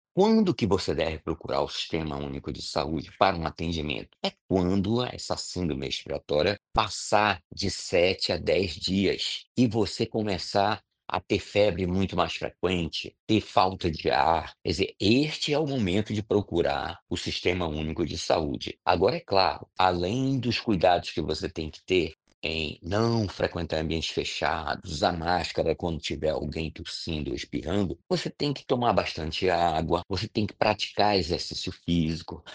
Quando que você deve procurar o Sistema Único de Saúde para um atendimento? É quando essa síndrome respiratória passar de 7 a 10 dias e você começar a ter febre muito mais frequente, ter falta de ar. Quer dizer, este é o momento de procurar o Sistema Único de Saúde. Agora, é claro, além dos cuidados que você tem que ter em não frequentar ambientes fechados, usar máscara quando tiver alguém tossindo ou espirrando, você tem que tomar bastante água, você tem que praticar exercício físico,